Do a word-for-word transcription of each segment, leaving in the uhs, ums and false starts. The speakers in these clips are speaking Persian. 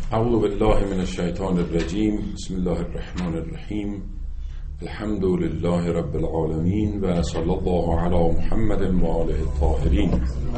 اعوذ بالله من الشیطان الرجیم. بسم الله الرحمن الرحیم. الحمد لله رب العالمین و صلی الله علی محمد و آله الطاهرین.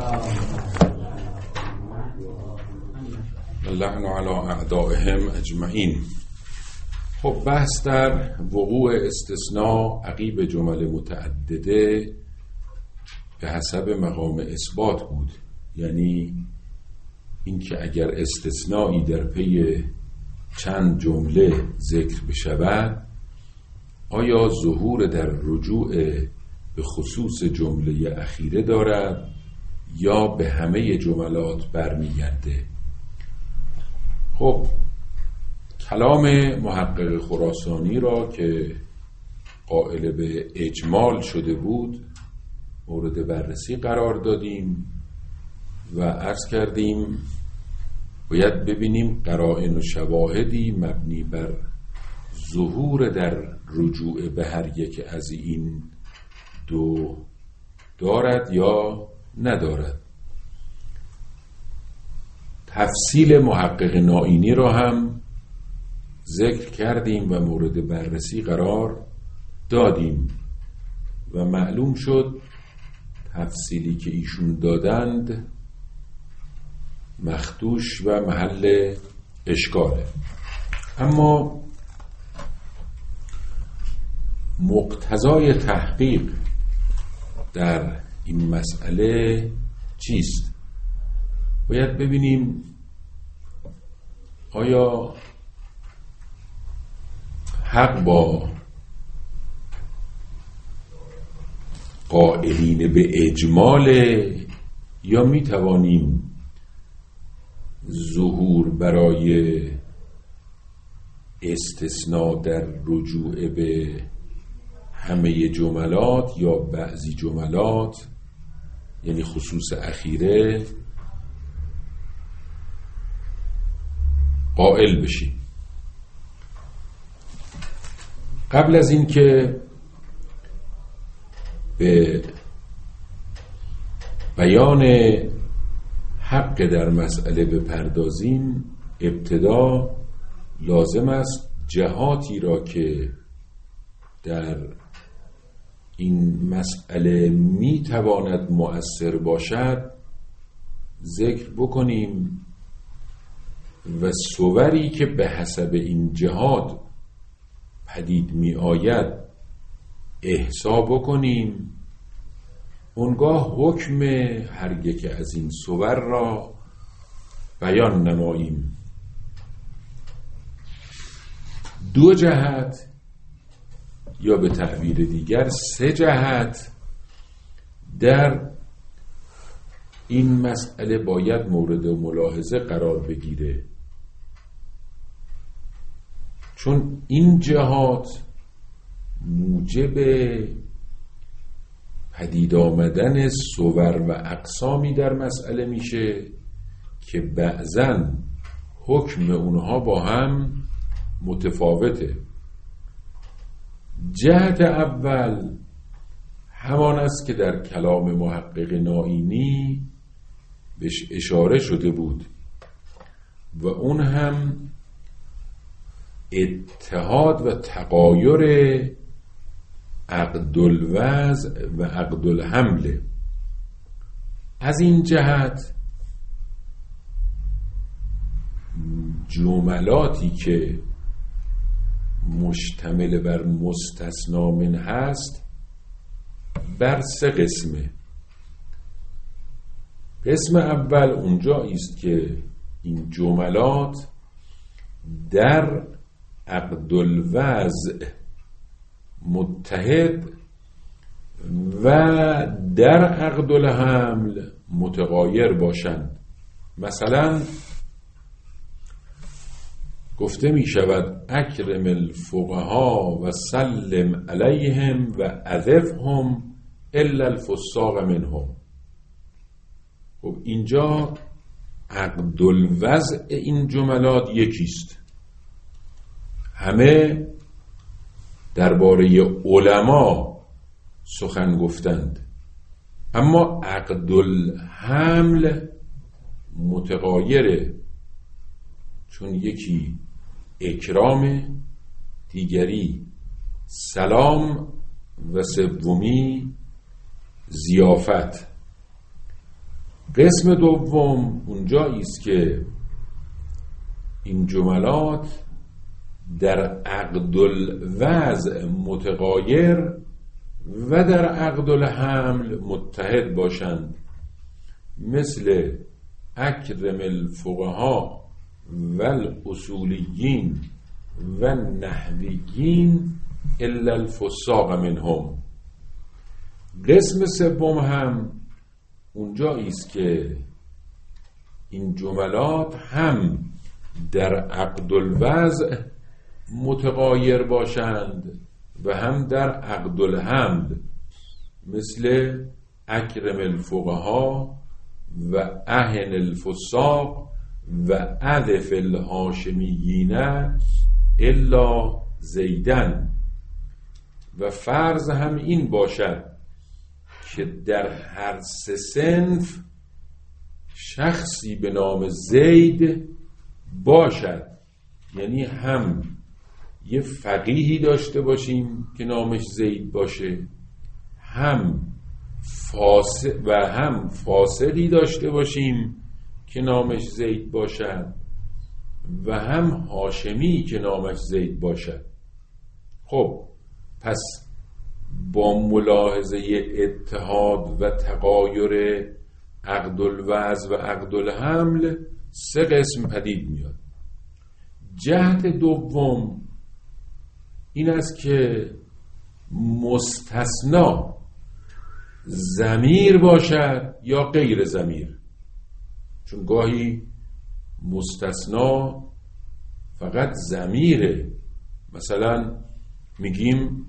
اللعن علی اعدائهم اجمعین. خب بحث در وقوع استثناء عقیب جمل متعدده به حسب مقام اثبات بود، یعنی اینکه اگر استثنایی در پی چند جمله ذکر بشود آیا ظهور در رجوع به خصوص جمله اخیره دارد یا به همه جملات برمیگرده. خب کلام محقق خراسانی را که قائل به اجمال شده بود مورد بررسی قرار دادیم و عرض کردیم باید ببینیم قرائن و شواهدی مبنی بر ظهور در رجوع به هر یک از این دو دارد یا ندارد. تفصیل محقق نائینی را هم ذکر کردیم و مورد بررسی قرار دادیم و معلوم شد تفصیلی که ایشون دادند مخدوش و محل اشکاله. اما مقتضای تحقیق در این مسئله چیست؟ باید ببینیم آیا حق با قائلین به اجمال یا می توانیم ظهور برای استثناء در رجوع به همه جملات یا بعضی جملات یعنی خصوص اخیره قائل بشیم. قبل از این که به بیان حق در مسئله بپردازیم ابتدا لازم است جهاتی را که در این مسئله می تواند مؤثر باشد ذکر بکنیم و صوری که به حسب این جهات پدید می آید احصا بکنیم، اونگاه حکم هر یک از این صور را بیان نماییم. دو جهت یا به تعبیر دیگر سه جهت در این مسئله باید مورد ملاحظه قرار بگیره، چون این جهات موجب پدید آمدن صور و اقسامی در مسئله میشه که بعضاً حکم اونها با هم متفاوته. جهت اول همان است که در کلام محقق نائینی بهش اشاره شده بود و اون هم اتحاد و تغایر عقد الوضع و عقد الحمل. از این جهت جملاتی که مشتمل بر مستثنا من هست بر سه قسمه. قسم اول اونجایی است که این جملات در عقد الوضع متحد و در عقد الحمل متغایر باشند. مثلا گفته می شود اکرم الفقها و سلم علیهم و عذفهم الا الفساق منهم. خب اینجا عقد الوضع این جملات یکیست، همه درباره علما سخن گفتند، اما عقد الحمل متغایره چون یکی اکرام، دیگری سلام و سومی ضیافت. قسم دوم اونجایی است که این جملات در عقد الوضع متغایر و در عقد الحمل متحد باشند، مثل اکرم الفقها و الاصولیین و نحویین الا الفساق منهم. قسم سوم هم اونجایی است که این جملات هم در عقد الوضع متغایر باشند و هم در عقد الحمل، مثل اکرم الفقها و اهن الفساق و اذف الهاشمیین الا زیدن. و فرض هم این باشد که در هر سه صنف شخصی به نام زید باشد، یعنی هم یه فقیهی داشته باشیم که نامش زید باشه، هم فاسق و هم فاسقی داشته باشیم که نامش زید باشد و هم هاشمی که نامش زید باشد. خب پس با ملاحظه اتحاد و تغایر عقد الوضع و عقد الحمل سه قسم پدید میاد. جهت دوم این است که مستثنا ضمیر باشد یا غیر ضمیر، چون گاهی مستثنا فقط ضمیره. مثلا میگیم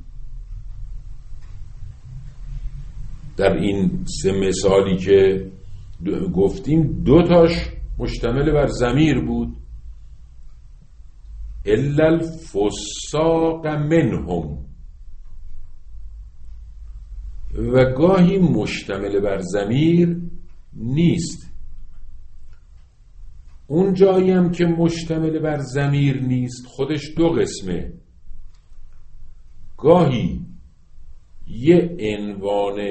در این سه مثالی که گفتیم دو تاش مشتمل بر ضمیر بود، الا الفساق منهم، و گاهی مشتمل بر ضمیر نیست. اون جایی هم که مشتمل بر ضمیر نیست خودش دو قسمه، گاهی یه عنوان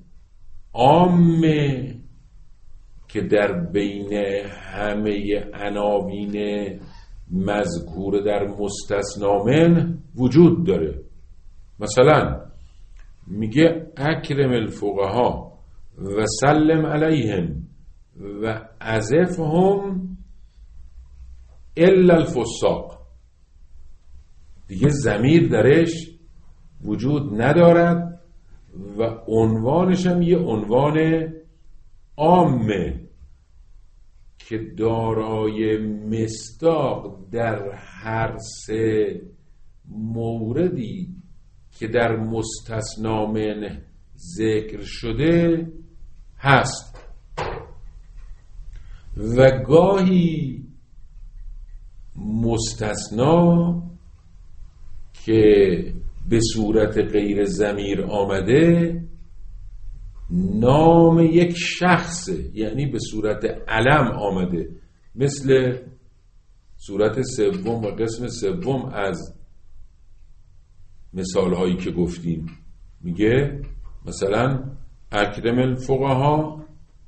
عامه که در بین همه عناوین مذکور در مستثنا من وجود داره. مثلا میگه اکرم الفقها و سلم علیهم و عزفهم الا الفساق، دیگه ضمیر درش وجود ندارد و عنوانش هم یه عنوان عامه که دارای مصداق در هر سه موردی که در مستثنا من ذکر شده هست. و گاهی مستثنا که به صورت غیر ضمیر آمده نام یک شخصه، یعنی به صورت علم آمده، مثل صورت سوم و قسم سوم از مثال هایی که گفتیم. میگه مثلا اکرم الفقها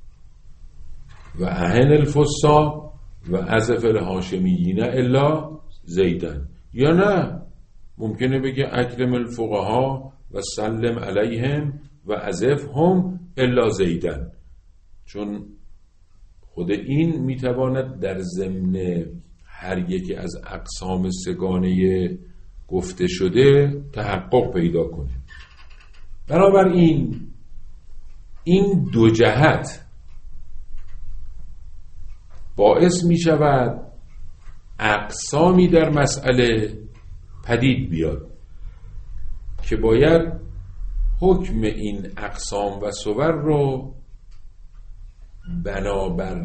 و اهن الفساق و عزف الهاشمیین الا زیدن. یا نه ممکنه بگه اکرم الفقها و سلم علیهم و عزفهم الا زیدن، چون خود این میتواند در ضمن هر یکی از اقسام سگانه گفته شده تحقق پیدا کنه. بنابراین این دو جهت باعث می شود اقسامی در مسئله پدید بیاد که باید حکم این اقسام و صور رو بنابر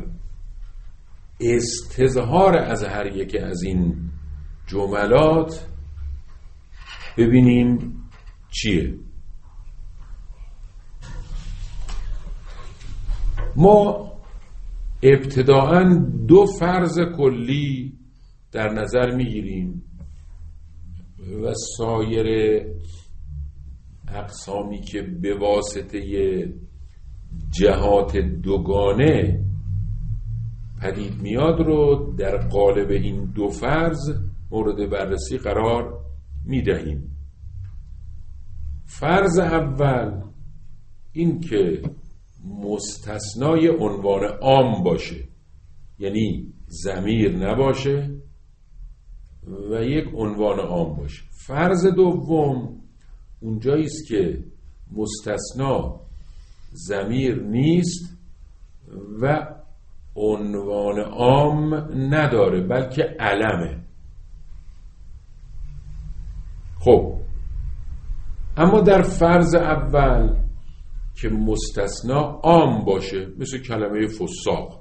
استظهار از هر یک از این جملات ببینیم چیه. ما ابتداءً دو فرض کلی در نظر میگیریم و سایر اقسامی که به واسطه جهات دوگانه پدید میاد رو در قالب این دو فرض مورد بررسی قرار میدهیم. فرض اول این که مستثنای عنوان عام باشه، یعنی ضمیر نباشه و یک عنوان عام باشه. فرض دوم اونجایی است که مستثنا ضمیر نیست و عنوان عام نداره بلکه علمه. خب اما در فرض اول که مستثنا عام باشه، مثل کلمه فساق،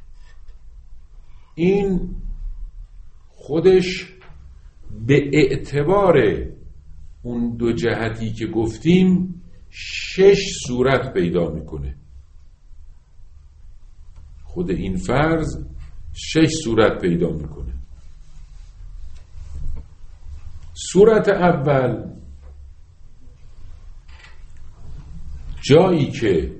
این خودش به اعتبار اون دو جهتی که گفتیم شش صورت پیدا میکنه. خود این فرض شش صورت پیدا میکنه. صورت اول جایی که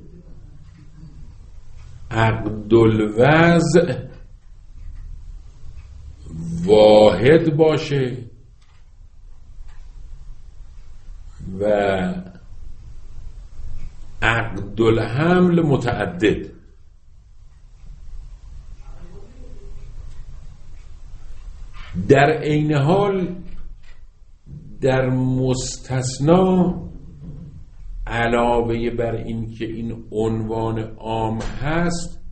عقدالوضع واحد باشه و عقدالحمل متعدد. در عین حال در مستثنا علاوه بر این که این عنوان عام هست،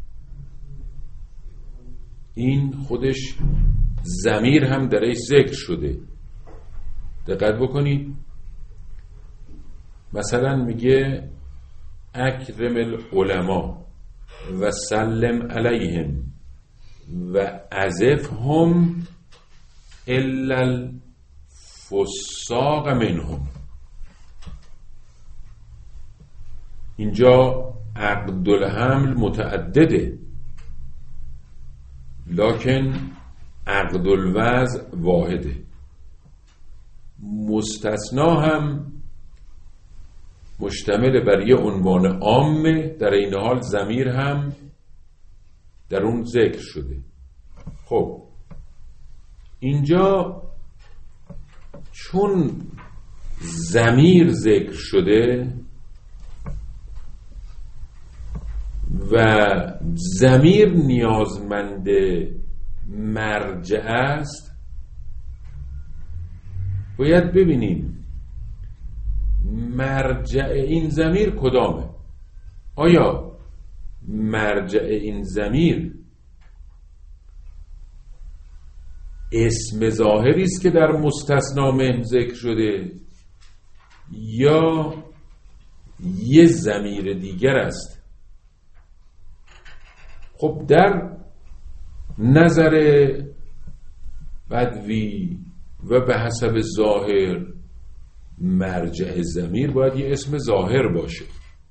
این خودش ضمیر هم درش ذکر شده. دقت بکنید، مثلا میگه اکرم العلماء و سلم علیهم و عزفهم الا الفساق منهم. اینجا عقدالحمل متعدده لکن عقدالوضع واحده. مستثنا هم مشتمل بر یه عنوان عامه، در این حال ضمیر هم در اون ذکر شده. خب اینجا چون ضمیر ذکر شده و ضمیر نیازمند مرجع است، باید ببینیم مرجع این ضمیر کدامه. آیا مرجع این ضمیر اسم ظاهری است که در مستثنا منه ذکر شده یا یه ضمیر دیگر است؟ خب در نظر بدوی و به حسب ظاهر مرجع ضمیر باید یه اسم ظاهر باشه،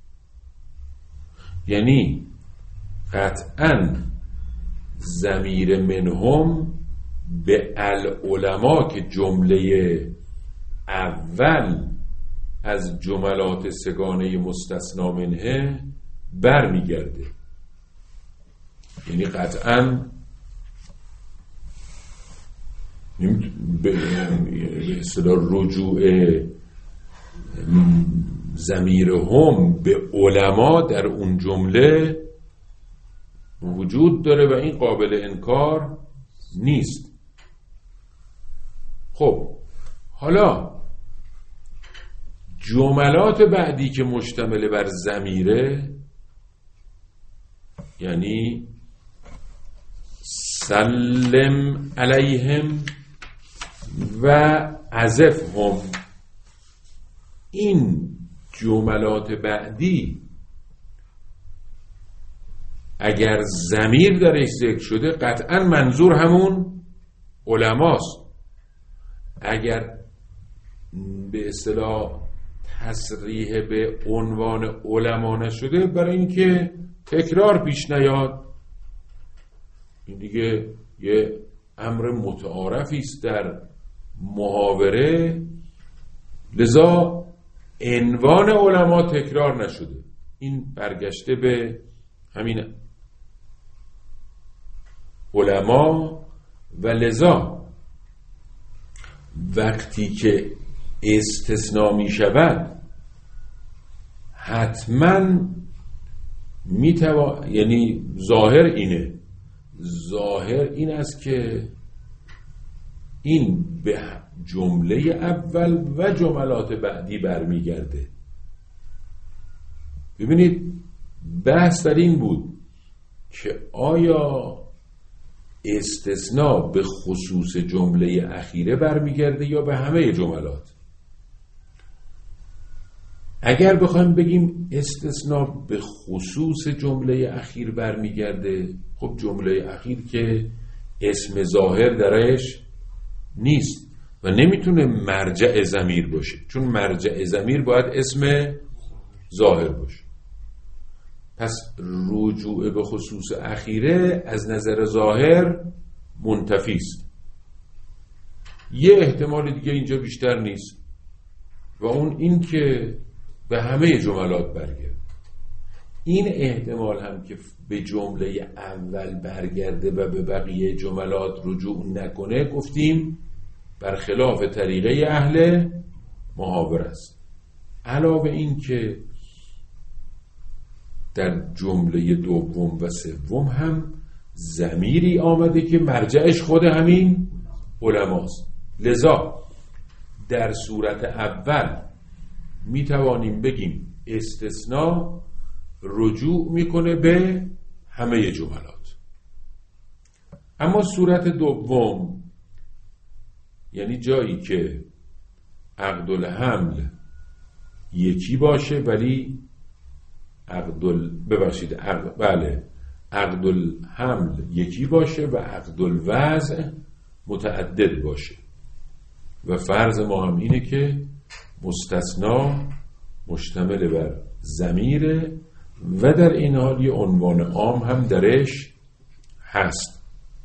یعنی قطعاً ضمیر منهم به العلماء که جمله اول از جملات سگانه مستثنا منه برمیگرده. یعنی قطعاً به اصطلاح رجوع ضمیر هم به علما در اون جمله وجود داره و این قابل انکار نیست. خب حالا جملات بعدی که مشتمل بر ضمیره، یعنی سلم علیهم و عزفهم، این جملات بعدی اگر ضمیر درش ذکر شده قطعا منظور همون علماست. اگر به اصطلاح تصریح به عنوان علما نشده برای اینکه تکرار پیش نیاد، این دیگه یه امر متعارفی است در محاوره، لذا عنوان علما تکرار نشده. این برگشته به همین علما و لذا وقتی که استثناء می شود حتما می توا... یعنی ظاهر اینه ظاهر این است که این به جمله اول و جملات بعدی برمیگرده. ببینید بحث در این بود که آیا استثناء به خصوص جمله اخیره برمیگرده یا به همه جملات. اگر بخوایم بگیم استثناء به خصوص جمله اخیر برمیگرده، خب جمله اخیر که اسم ظاهر درش نیست و نمیتونه مرجع ضمیر باشه، چون مرجع ضمیر باید اسم ظاهر باشه. پس رجوع به خصوص اخیره از نظر ظاهر منتفی است. یه احتمال دیگه اینجا بیشتر نیست و اون این که به همه جملات برگرده. این احتمال هم که به جمله اول برگرده و به بقیه جملات رجوع نکنه، گفتیم برخلاف طریقه اهل محاوره است. علاوه این که در جمله دوم و سوم هم ضمیری آمده که مرجعش خود همین علماست. لذا در صورت اول می توانیم بگیم استثناء رجوع میکنه به همه جملات. اما صورت دوم، یعنی جایی که عقد الحمل یکی باشه ولی عقد ال... ببخشید عقد... بله عقد الحمل یکی باشه و عقد الوضع متعدد باشه و فرض ما هم اینه که مستثنا مشتمل بر ضمیره و در این حال یه عنوان عام هم درش هست.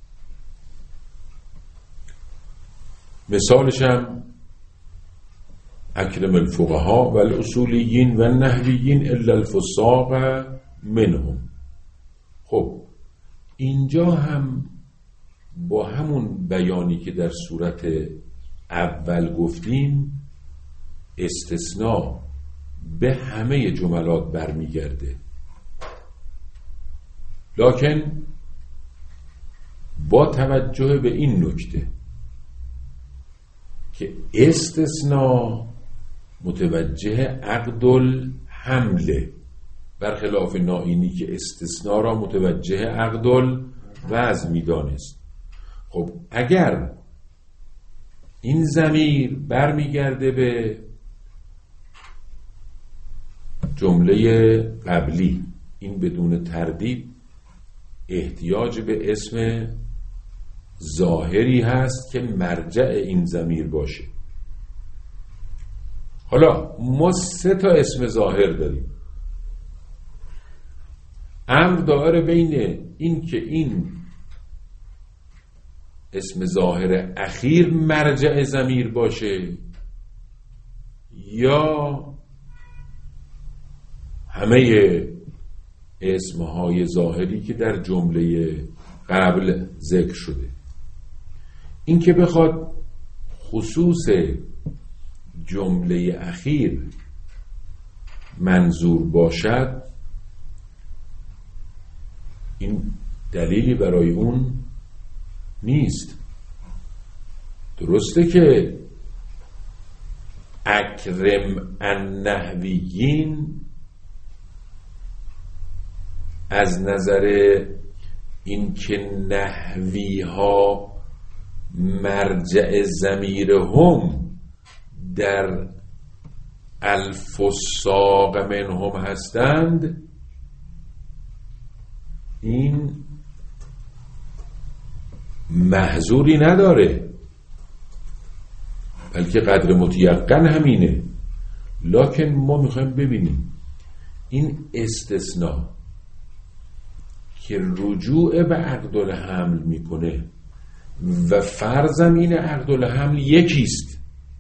مثالش هم اکرم الفقهاء و الاصولیین و النحویین الا الفساق منهم. خب اینجا هم با همون بیانی که در صورت اول گفتیم استثناء به همه جملات برمیگرده، لکن با توجه به این نکته که استثناء متوجه عقد الحمل، برخلاف نائینی که استثناء را متوجه عقد الوضع میدانست. خب اگر این ضمیر برمیگرده به جمله قبلی، این بدون تردید احتیاج به اسم ظاهری هست که مرجع این ضمیر باشه. حالا ما سه تا اسم ظاهر داریم. امر داره بین این که این اسم ظاهر اخیر مرجع ضمیر باشه یا همه اسمهای ظاهری که در جمله قبل ذکر شده. این که بخواد خصوص جمله اخیر منظور باشد، این دلیلی برای اون نیست. درسته که اکرم النحویین از نظر این که نحوی ها مرجع ضمیر هم در الفساق منهم هستند، این محظوری نداره، بلکه قدر متیقن همینه. لکن ما میخوایم ببینیم این استثناء که رجوع به عقد الحمل میکنه و فرضم این عقد الحمل یکیست،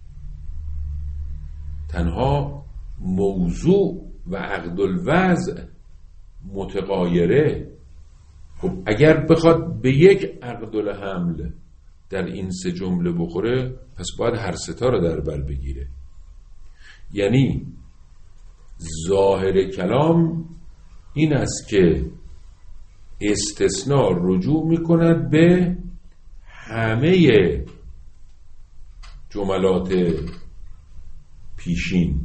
تنها موضوع و عقد الوضع متغایره. خب اگر بخواد به یک عقد الحمل در این سه جمله بخوره، پس باید هر ستا رو در بر بگیره. یعنی ظاهر کلام این است که استثناء رجوع میکند به همه جملات پیشین،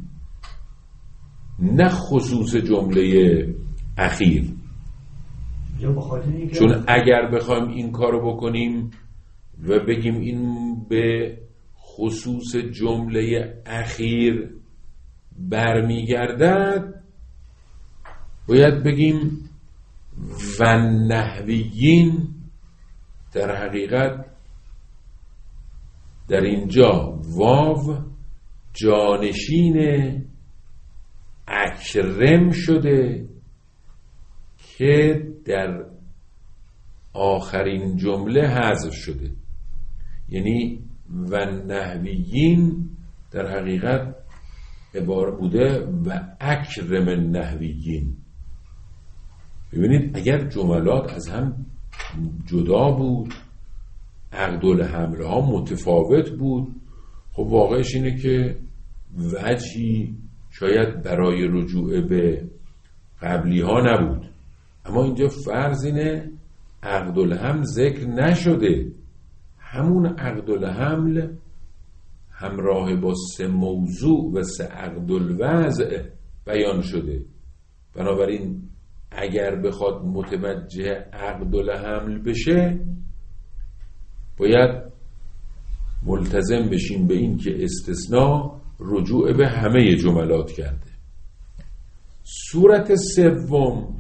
نه خصوص جمله اخیر. چون اگر بخوایم این کارو بکنیم و بگیم این به خصوص جمله اخیر برمیگردد، باید بگیم و نحویین در حقیقت در اینجا واو جانشین اکرم شده که در آخرین جمله حذف شده. یعنی و نحویین در حقیقت عبارت بوده و اکرم نحویین. ببینید اگر جملات از هم جدا بود، عقد الحمل ها متفاوت بود، خب واقعش اینه که وجهی شاید برای رجوع به قبلی ها نبود. اما اینجا فرض اینه عقد الحمل ذکر نشده، همون عقد الحمل همراه با سه موضوع و سه عقد الوضع بیان شده. بنابراین اگر بخواد متوجه عقد الحمل بشه، باید ملتزم بشیم به این که استثناء رجوع به همه جملات کرده. صورت سوم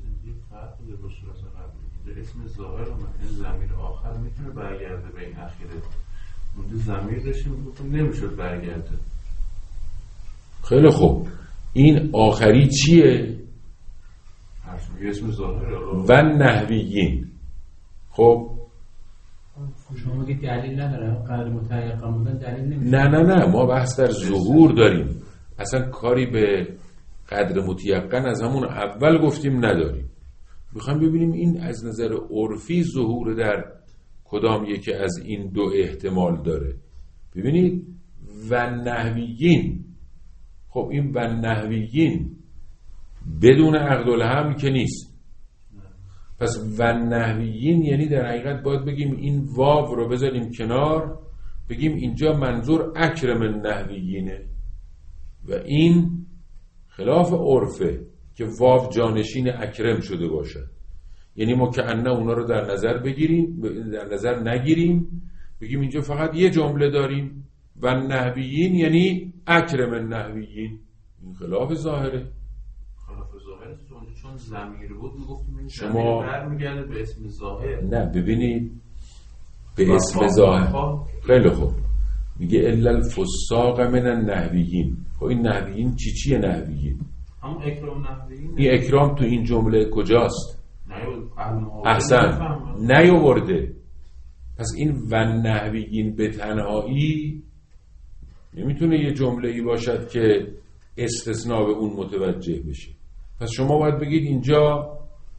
اسم ظاهر و مثلا ضمیر آخر میتونه برگرده به این اخیره، مونده ضمیر داشتیم گفتم نمیشد برگرده. خیلی خوب، این آخری چیه؟ اسم ظاهر و نحویین. خب شما میگید دلیل نداره، قدر متعیقا بودن دلیل نمیشه. نه نه نه ما بحث در ظهور داریم، اصلا کاری به قدر متیقن از همون اول گفتیم نداریم. میخوام ببینیم این از نظر عرفی ظهور در کدام یکی از این دو احتمال داره. ببینید و نحویین، خب این و نحویین بدون عقد الحمل که نیست. پس و نحویین یعنی در حقیقت باید بگیم این واو رو بذاریم کنار، بگیم اینجا منظور اکرم النحویینه و این خلاف عرفه که واو جانشین اکرم شده باشد. یعنی ما که انه اونا رو در نظر بگیریم، در نظر نگیریم، بگیم اینجا فقط یه جمله داریم و نحویین یعنی اکرم النحویین. این خلاف ظاهره. خلاف ظاهره چون ضمیر بود میگفتیم این شما برمیگرده به اسم ظاهر. نه ببینید به اسم ظاهر. خیلی خوب، میگه الا الفساق من النحویین. خب این نحویین چی چیه نحویین؟ همون اکرام نحویین. این اکرام تو این جمله کجاست؟ احسن نیاورده. پس این و نحویین به تنهایی نمیتونه یه جمله ای باشد که استثناء به اون متوجه بشه. پس شما باید بگید اینجا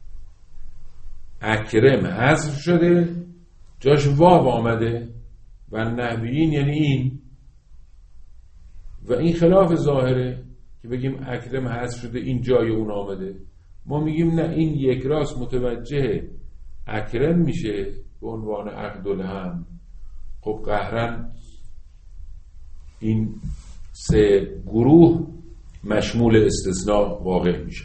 اکرم حذف شده، جاش واو آمده و نحویین یعنی این، و این خلاف ظاهره که بگیم اکرم حذف شده این جای اون آمده. ما میگیم نه، این یک راست متوجه اکرم میشه به عنوان عقد الحمل. خب قهرن این سه گروه مشمول استثناء واقع میشه.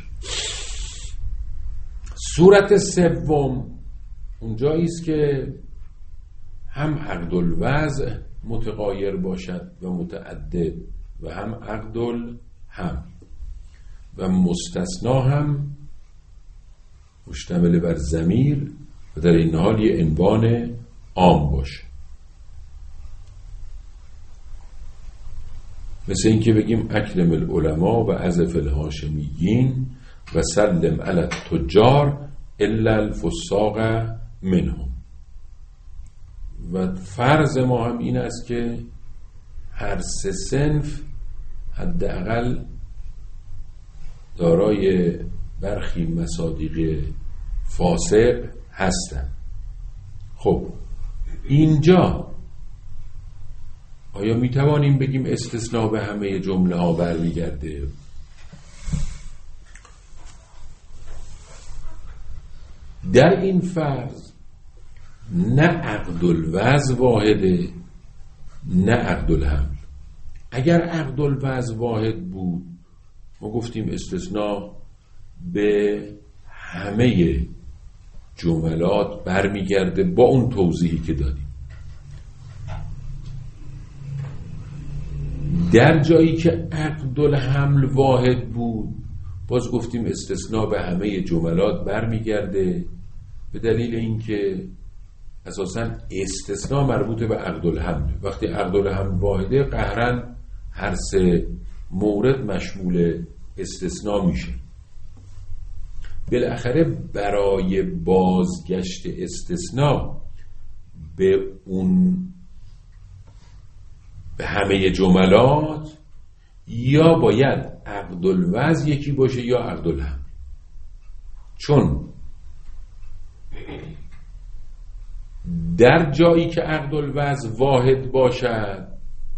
صورت سوم اونجایی است که هم عقد الوضع متغایر باشد و متعدد و هم عقد الحمل و مستثنا هم مشتمل بر ضمیر و در این حال یه عنوان عام باشه. مثل این که بگیم اکرم العلماء و عزف الهاشمیین و سلم علی التجار الا الفساق منهم. و فرض ما هم این است که هر سه صنف حداقل دارای برخی مصادیق فاسق هستند. خب اینجا آیا می توانیم بگیم استثناء به همه جمله ها برمیگرده؟ در این فرض نه عقد الوضع واحده نه عقد الحمل. اگر عقد الوضع واحد بود ما گفتیم استثناء به همه جملات برمیگرده با اون توضیحی که دادیم. در جایی که عقد الحمل واحد بود باز گفتیم استثناء به همه جملات برمیگرده، به دلیل اینکه اساساً استثناء مربوط به عقد الحمل. وقتی عقد الحمل واحده قهراً هر سه مورد مشمول استثناء میشه. بالاخره برای بازگشت استثناء به اون به همه جملات یا باید عقد الوضع یکی باشه یا عقد الحمل. چون در جایی که عقد الوضع واحد باشد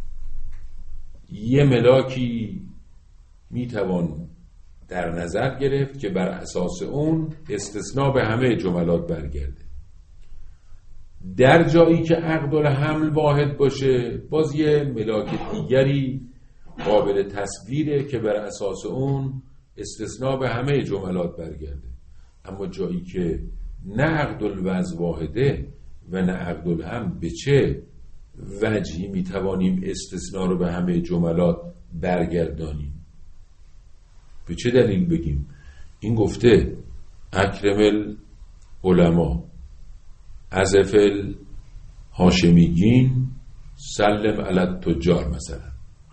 یه ملاکی میتوان در نظر گرفت که بر اساس اون استثناء به همه جملات برگرده. در جایی که عقد الحمل واحد باشه باز یه ملاک دیگری قابل تصویره که بر اساس اون استثناء به همه جملات برگرده. اما جایی که نه عقد الوضع واحده و نه عقد الحمل، به چه وجهی میتوانیم استثناء رو به همه جملات برگردانیم؟ به چه دلیل بگیم؟ این گفته اکرم العلماء عزف الهاشمیگین سلم علی التجار مثلا.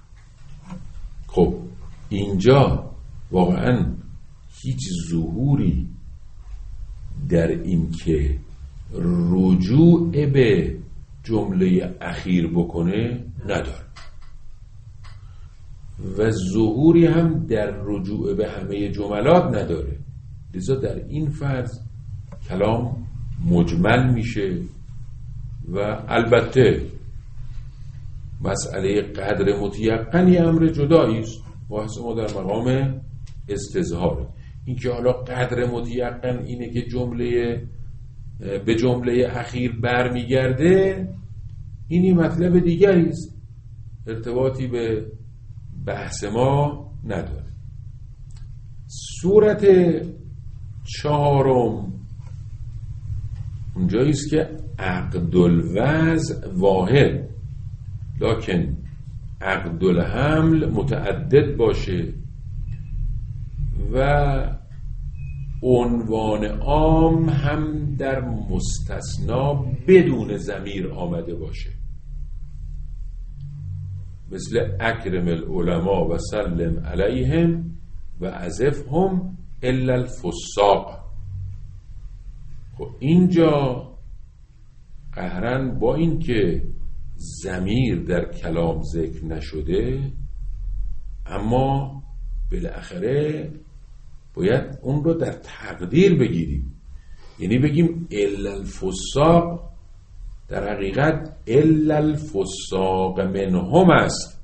خب اینجا واقعا هیچ ظهوری در این که رجوع به جمله اخیر بکنه نداره و ظهوری هم در رجوع به همه جملات نداره. لذا در این فرض کلام مجمل میشه و البته مسئله قدر متیقنی امر جدایی است. بحث ما در مقام استظهار. این که حالا قدر متیقن اینه که جمله به جمله اخیر برمیگرده، اینی مطلب دیگری است، ارتباطی به بحث ما نداره. صورت چهارم اونجایی است که عقد الوضع واحد لکن عقد الحمل متعدد باشه و عنوان عام هم در مستثنا بدون ضمیر آمده باشه، مثل اکرم العلماء و سلم علیهم و عزفهم الا الفساق. خب اینجا قهراً با این که ضمیر در کلام ذکر نشده، اما بالاخره باید اون رو در تقدیر بگیریم، یعنی بگیم الا الفساق در حقیقت الا الفساق منهم است.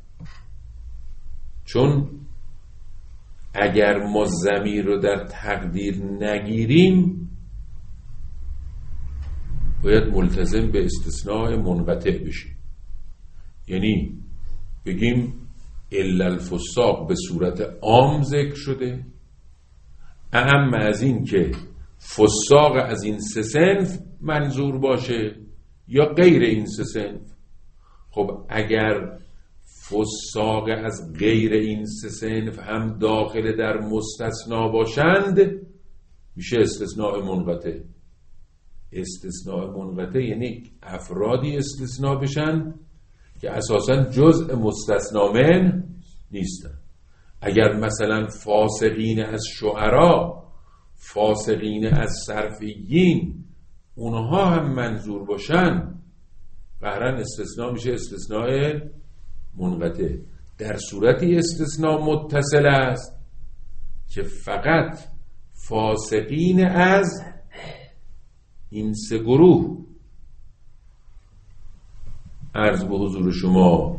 چون اگر ما ضمیر رو در تقدیر نگیریم باید ملتزم به استثناء منقطع بشیم، یعنی بگیم الا الفساق به صورت عام ذکر شده، اهم از این که فساق از این سه صنف منظور باشه یا غیر این سه صنف. خب اگر فساق از غیر این سه صنف هم داخل در مستثنا باشند میشه استثناء منقطع. استثناء منقطع یعنی افرادی استثناء بشن که اساساً جزء مستثنا من نیستن. اگر مثلا فاسقین از شعرا، فاسقین از صرفیین، اونها هم منظور باشن، قهرن استثناء میشه استثناء منقطع. در صورتی استثناء متصل است که فقط فاسقین از این سه گروه عرض به حضور شما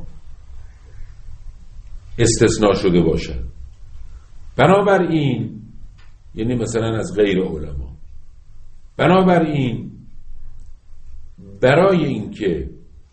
استثناء شده باشد. بنابراین یعنی مثلا از غیر علما، بنابراین برای اینکه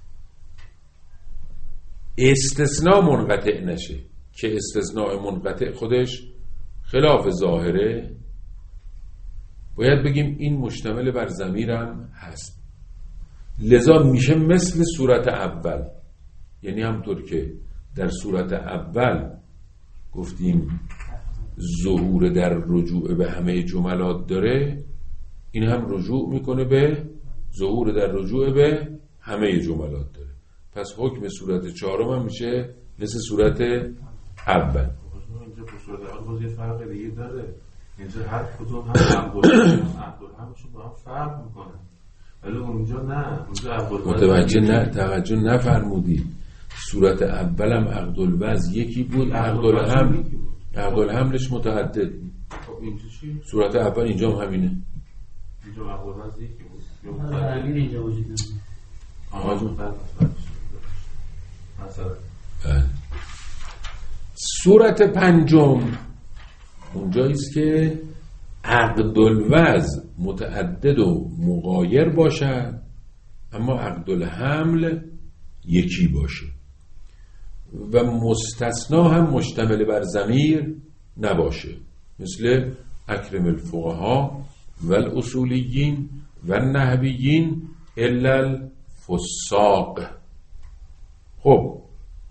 استثناء منقطع نشه، که استثناء منقطع خودش خلاف ظاهره، باید بگیم این مشتمل بر ضمیرم هست. لذا میشه مثل صورت اول، یعنی همطور که در صورت اول گفتیم ظهور در رجوع به همه جملات داره، این هم رجوع میکنه به ظهور در رجوع به همه جملات داره. پس حکم صورت چهارم هم میشه مثل صورت اول. اینجا به صورت اول باز یه فرق دیگه داره. اینجا هر کدوم هم عبدالله هم عبدالله همشون با هم فرق میکنه، ولی اونجا نه، اونجا عبدالله متوجه نه توجه نفرمودی. صورت اول هم عقدالوضع یکی بود، عقدالحمل عقدالحملش متعدد بود. خب اینجا چی؟ صورت اول اینجا هم همینه. اینجا عقدالوضع یکی بود. همین اینجا وجود نداره. آها جون بعد مثلا صورت پنجم اونجایی است که عقدالوضع متعدد و مغایر باشد اما عقدالحمل یکی باشه و مستثنا هم مشتمل بر ضمیر نباشه، مثل اکرم الفقها و الاصولیین و النحویین الا الفساق. خب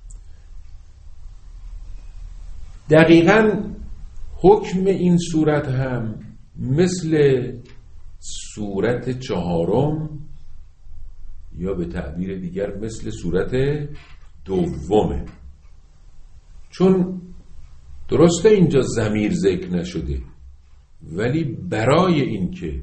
دقیقاً حکم این صورت هم مثل صورت چهارم یا به تعبیر دیگر مثل صورت دومه، چون درسته اینجا ضمیر ذکر نشده، ولی برای اینکه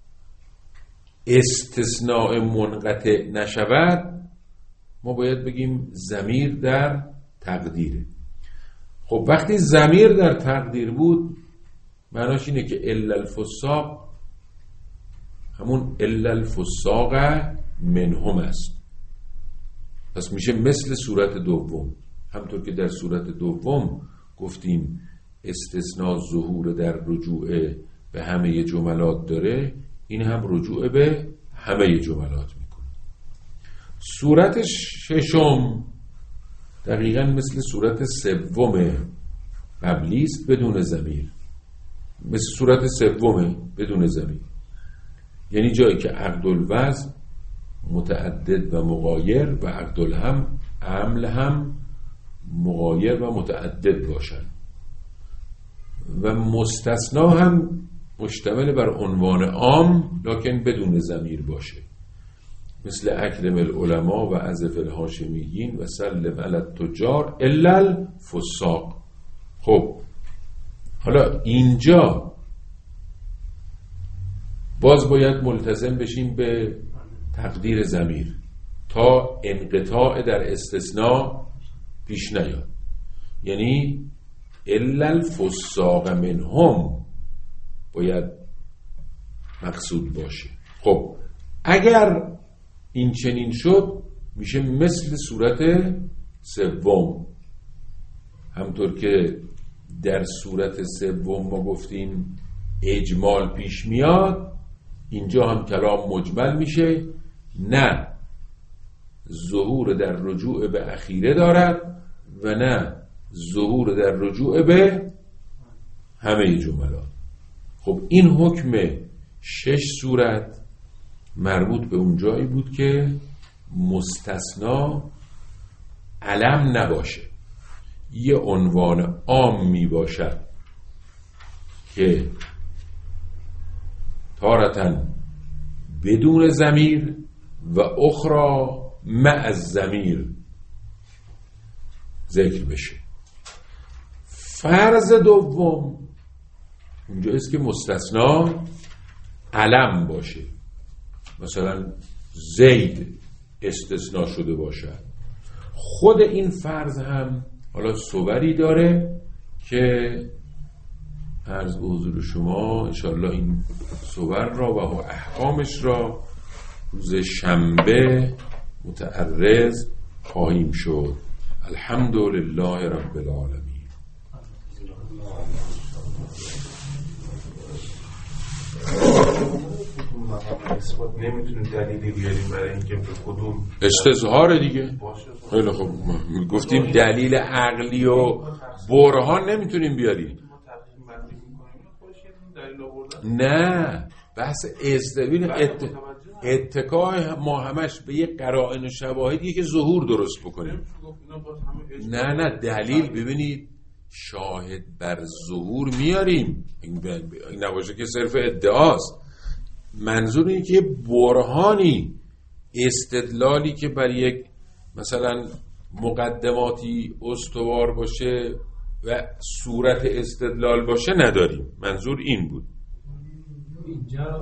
استثناء منقطع نشود ما باید بگیم ضمیر در تقدیره. خب وقتی ضمیر در تقدیر بود معناش اینه که الا الفساق همون الا الفساق منهم است، پس میشه مثل صورت دوم. همطور که در صورت دوم گفتیم استثناء ظهور در رجوع به همه جملات داره، این هم رجوع به همه جملات میکنه. صورت ششم دقیقاً مثل صورت سوم قبلی است بدون ضمیر، مثل صورت سوم بدون ضمیر، یعنی جایی که عقدالوضع متعدد و مغایر و عقدالحمل عمل هم مغایر و متعدد باشند و مستثنا هم مشتمل بر عنوان عام لکن بدون ضمیر باشه، مثل اکرم العلماء و عزف الهاشمیین و سلم علی التجار الا الفساق. خب حالا اینجا باز باید ملتزم بشیم به تقدیر ضمیر تا انقطاع در استثناء پیش نیاد، یعنی الا الفساق منهم باید مقصود باشه. خب اگر این چنین شد میشه مثل صورت سوم، همطور که در صورت سوم ما گفتیم اجمال پیش میاد، اینجا هم کلام مجمل میشه، نه ظهور در رجوع به اخیره دارد و نه ظهور در رجوع به همه جملات. خب این حکم شش صورت مربوط به اون جایی بود که مستثنا علم نباشه، یه عنوان عام می باشد که تارتاً بدون ضمیر و اخرى مع الضمیر ذکر بشه. فرض دوم اونجا است که مستثنا علم باشه، مثلا زید استثناء شده باشد. خود این فرض هم حالا صوری داره که عرض به حضور شما انشاءالله این صور را و احکامش را روز شنبه متعرض خواهیم شد. الحمدلله رب العالمین. اثبات نمیتونیم دلیلی بیاریم برای اینکه به کدوم استظهار دیگه. خیلی خوب، گفتیم دلیل عقلی و برهان نمیتونیم بیاریم. نه، بحث استبین ات... اتکای ما همش به یه قرائن و شواهدیه که ظهور درست بکنیم. نه نه دلیل ببینید شاهد بر ظهور میاریم، این نباشه که صرف ادعاست. منظور اینه که برهانی استدلالی که بر یک مثلا مقدماتی استوار باشه و صورت استدلال باشه نداریم. منظور این بود. اینجا